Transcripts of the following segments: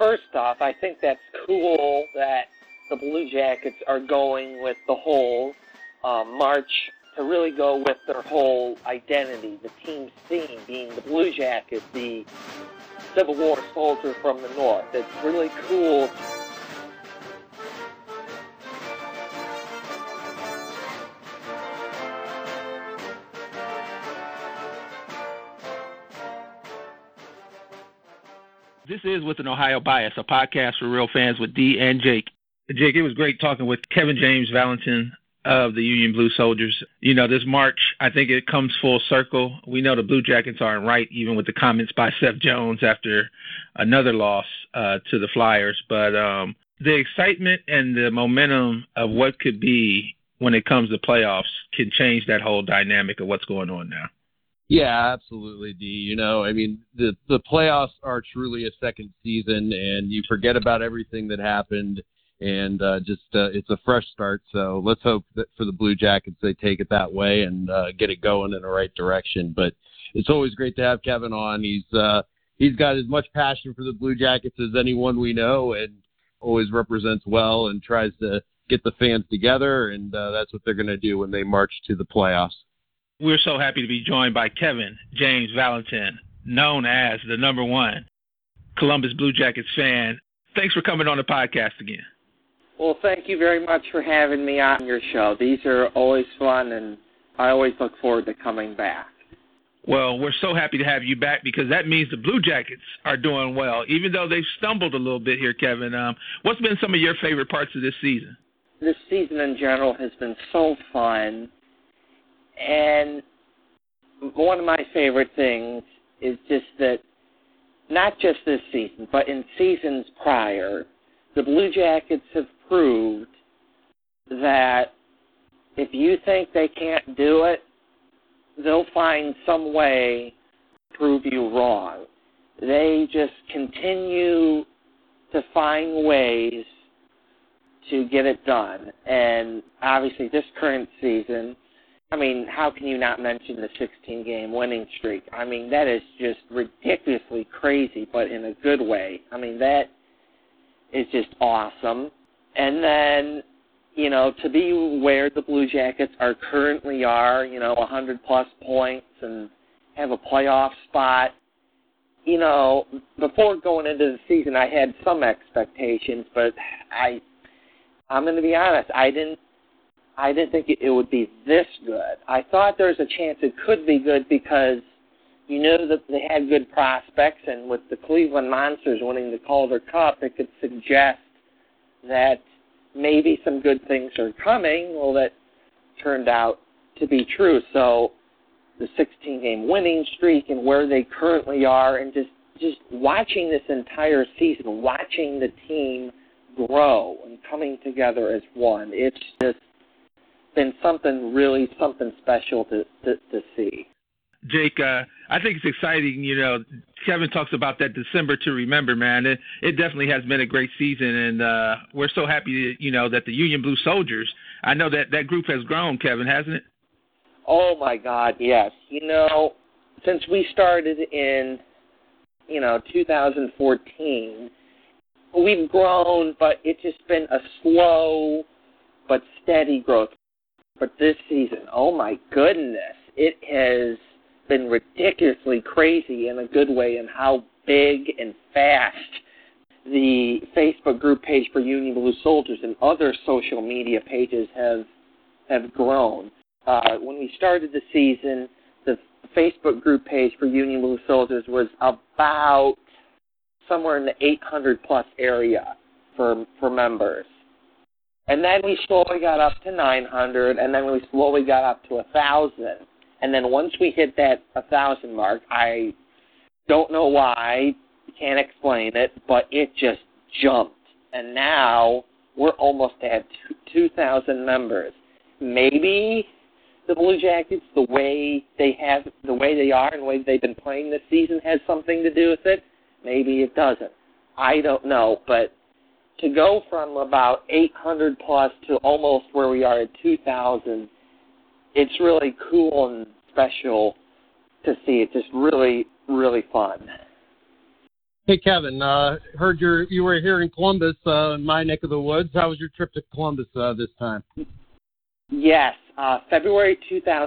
first off, I think that's cool that the Blue Jackets are going with the whole march to really go with their whole identity, the team's theme being the Blue Jacket, the Civil War soldier from the North. It's really cool. This is With an Ohio Bias, a podcast for real fans with D and Jake. Jake, it was great talking with Kevin James Valentin of the Union Blue Soldiers. You know, this March, I think it comes full circle. We know the Blue Jackets aren't right, even with the comments by Seth Jones after another loss to the Flyers. But the excitement and the momentum of what could be when it comes to playoffs can change that whole dynamic of what's going on now. Yeah, absolutely, D. You know, I mean, the playoffs are truly a second season, and you forget about everything that happened, and it's a fresh start. So let's hope that for the Blue Jackets they take it that way and get it going in the right direction. But it's always great to have Kevin on. He's got as much passion for the Blue Jackets as anyone we know, and always represents well and tries to get the fans together, and that's what they're going to do when they march to the playoffs. We're so happy to be joined by Kevin James Valentin, known as the #1 Columbus Blue Jackets fan. Thanks for coming on the podcast again. Well, thank you very much for having me on your show. These are always fun, and I always look forward to coming back. Well, we're so happy to have you back because that means the Blue Jackets are doing well, even though they've stumbled a little bit here, Kevin. What's been some of your favorite parts of this season? This season in general has been so fun. And one of my favorite things is just that, not just this season, but in seasons prior, the Blue Jackets have proved that if you think they can't do it, they'll find some way to prove you wrong. They just continue to find ways to get it done. And obviously this current season, I mean, how can you not mention the 16-game winning streak? I mean, that is just ridiculously crazy, but in a good way. I mean, that is just awesome. And then, you know, to be where the Blue Jackets are currently are, you know, 100-plus points and have a playoff spot, you know, before going into the season, I had some expectations, but I'm going to be honest, I didn't think it would be this good. I thought there was a chance it could be good because you know that they had good prospects, and with the Cleveland Monsters winning the Calder Cup, it could suggest that maybe some good things are coming. Well, that turned out to be true. So the 16-game winning streak and where they currently are, and just watching this entire season, watching the team grow and coming together as one, it's just been something special to see. Jake, I think it's exciting. You know, Kevin talks about that December to remember, man. It definitely has been a great season, and we're so happy, you know, that the Union Blue Soldiers, I know that group has grown, Kevin, hasn't it? Oh, my God, yes. You know, since we started in, 2014, we've grown, but it's just been a slow but steady growth. But this season, oh my goodness, it has been ridiculously crazy in a good way, and how big and fast the Facebook group page for Union Blue Soldiers and other social media pages have grown. When we started the season, the Facebook group page for Union Blue Soldiers was about somewhere in the 800-plus area for members. And then we slowly got up to 900, and then we slowly got up to 1,000. And then once we hit that 1,000 mark, I don't know why, can't explain it, but it just jumped. And now we're almost at 2,000 members. Maybe the Blue Jackets, the way they are and the way they've been playing this season has something to do with it. Maybe it doesn't. I don't know, but to go from about 800 plus to almost where we are at 2,000, it's really cool and special to see. It's just really, really fun. Hey, Kevin, heard you were here in Columbus, my neck of the woods. How was your trip to Columbus this time? Yes, February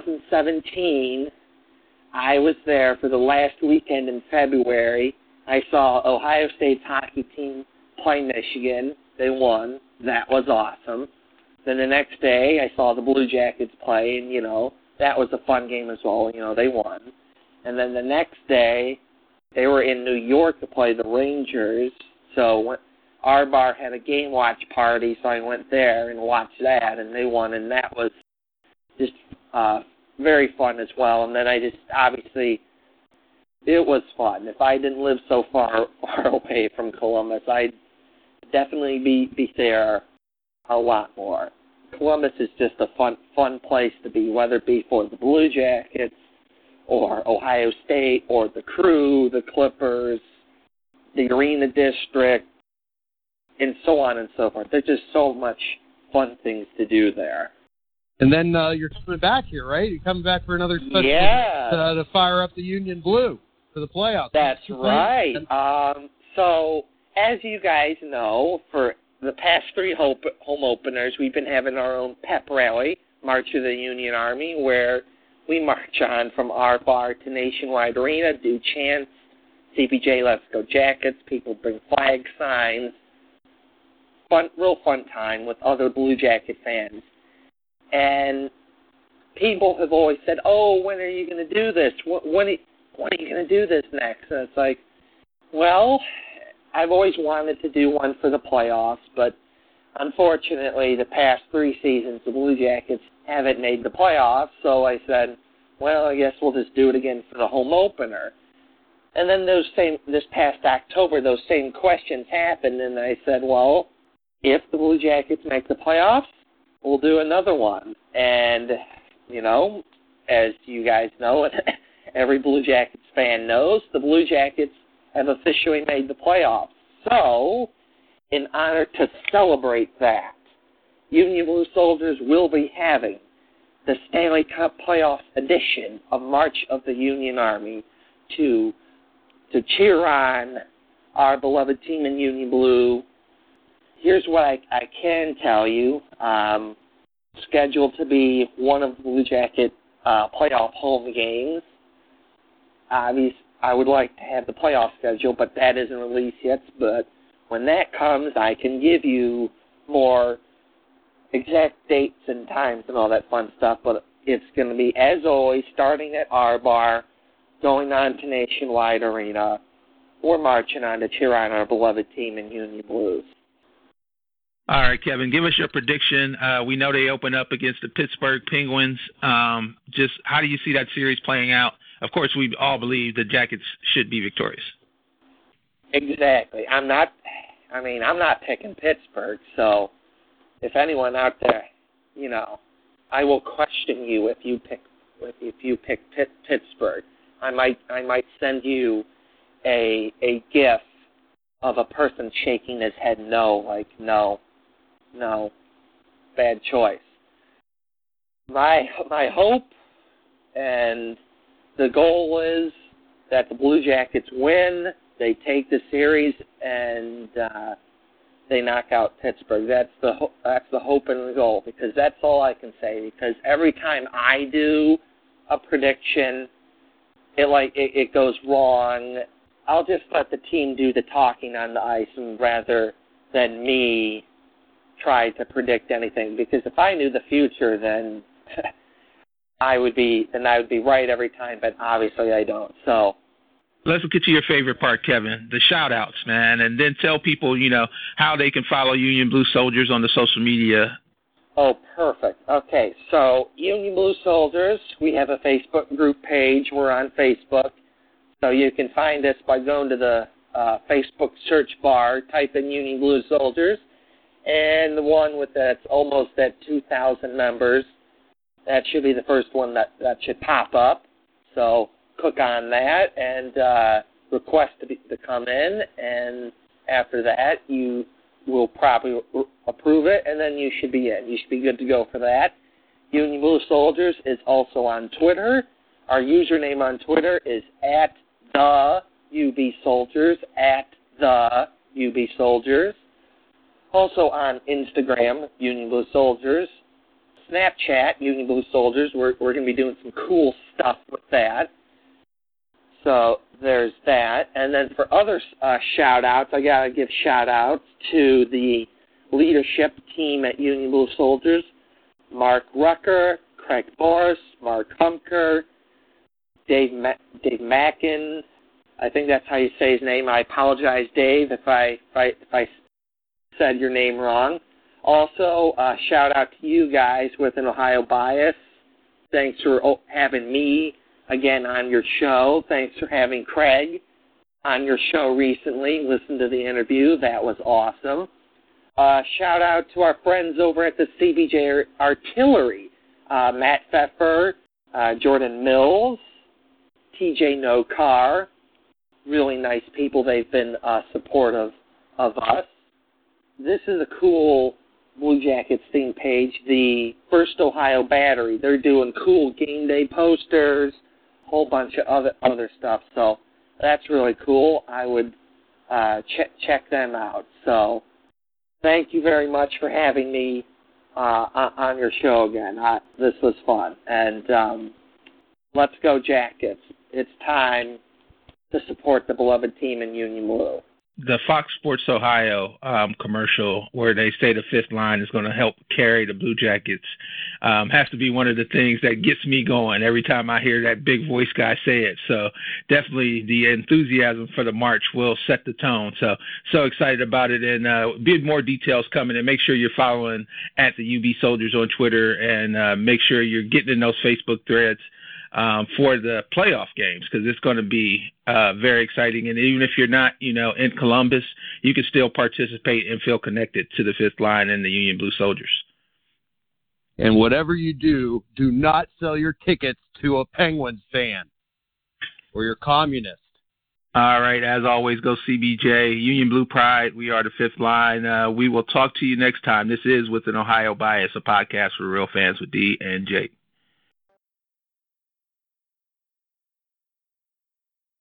2017, I was there for the last weekend in February. I saw Ohio State's hockey team play Michigan. They won. That was awesome. Then the next day, I saw the Blue Jackets play, and, that was a fun game as well. They won. And then the next day, they were in New York to play the Rangers, so our bar had a game watch party, so I went there and watched that, and they won, and that was just very fun as well. And then obviously, it was fun. If I didn't live so far away from Columbus, I'd definitely be there a lot more. Columbus is just a fun place to be, whether it be for the Blue Jackets, or Ohio State, or the Crew, the Clippers, the Arena District, and so on and so forth. There's just so much fun things to do there. And then you're coming back here, right? You're coming back for another special to fire up the Union Blue for the playoffs. That's right. So, as you guys know, for the past 3 home openers, we've been having our own pep rally, March of the Union Army, where we march on from our bar to Nationwide Arena, do chants, CBJ Let's Go Jackets, people bring flag signs. Real fun time with other Blue Jacket fans. And people have always said, when are you going to do this? When are you going to do this next? And it's like, well, I've always wanted to do one for the playoffs, but unfortunately, the past 3 seasons, the Blue Jackets haven't made the playoffs, so I said, well, I guess we'll just do it again for the home opener. And then this past October, those same questions happened, and I said, well, if the Blue Jackets make the playoffs, we'll do another one. And, as you guys know, and every Blue Jackets fan knows, the Blue Jackets have officially made the playoffs. So, in honor to celebrate that, Union Blue Soldiers will be having the Stanley Cup Playoffs edition of March of the Union Army to cheer on our beloved team in Union Blue. Here's what I can tell you. Scheduled to be one of the Blue Jacket playoff home games. Obviously, I would like to have the playoff schedule, but that isn't released yet. But when that comes, I can give you more exact dates and times and all that fun stuff, but it's going to be, as always, starting at our bar, going on to Nationwide Arena. We're marching on to cheer on our beloved team in Union Blues. All right, Kevin, give us your prediction. We know they open up against the Pittsburgh Penguins. Just how do you see that series playing out? Of course, we all believe the Jackets should be victorious. Exactly. I'm not picking Pittsburgh, so if anyone out there, I will question you if you pick Pittsburgh. I might send you a gif of a person shaking his head no, bad choice. My hope and the goal is that the Blue Jackets win, they take the series, and they knock out Pittsburgh. That's the hope and the goal, because that's all I can say. Because every time I do a prediction, it goes wrong. I'll just let the team do the talking on the ice, and rather than me try to predict anything. Because if I knew the future, then I would be right every time. But obviously, I don't. So. Let's get to your favorite part, Kevin, the shout-outs, man, and then tell people, how they can follow Union Blue Soldiers on the social media. Oh, perfect. Okay, so Union Blue Soldiers, we have a Facebook group page. We're on Facebook. So you can find us by going to the Facebook search bar, type in Union Blue Soldiers, and the one that's almost at 2,000 members, that should be the first one that should pop up. So click on that and request to come in, and after that you will probably approve it, and then you should be in. You should be good to go for that. Union Blue Soldiers is also on Twitter. Our username on Twitter is @the UB Soldiers, The UB Soldiers. Also on Instagram, Union Blue Soldiers. Snapchat, Union Blue Soldiers. We're going to be doing some cool stuff with that. So there's that. And then for other shout-outs, I got to give shout-outs to the leadership team at Union Blue Soldiers. Mark Rucker, Craig Boris, Mark Humker, Dave Mackin. I think that's how you say his name. I apologize, Dave, if I said your name wrong. Also, shout out to you guys with an Ohio bias. Thanks for having me again on your show. Thanks for having Craig on your show recently. Listen to the interview. That was awesome. Shout out to our friends over at the CBJ Artillery. Matt Pfeffer, Jordan Mills, TJ No Car. Really nice people. They've been supportive of us. This is a cool Blue Jackets theme page, the First Ohio Battery. They're doing cool game day posters, a whole bunch of other stuff. So that's really cool. I would check them out. So thank you very much for having me on your show again. This was fun. And let's go Jackets. It's time to support the beloved team in Union Blue. The Fox Sports Ohio commercial where they say the fifth line is going to help carry the Blue Jackets has to be one of the things that gets me going every time I hear that big voice guy say it. So definitely the enthusiasm for the march will set the tone. So excited about it, and big more details coming. And make sure you're following at the UB Soldiers on Twitter, and make sure you're getting in those Facebook threads for the playoff games, because it's going to be very exciting. And even if you're not, in Columbus, you can still participate and feel connected to the fifth line and the Union Blue Soldiers. And whatever you do, do not sell your tickets to a Penguins fan, or you're communist. All right. As always, go CBJ, Union Blue Pride. We are the fifth line. We will talk to you next time. This is With an Ohio Bias, a podcast for real fans with D and Jake.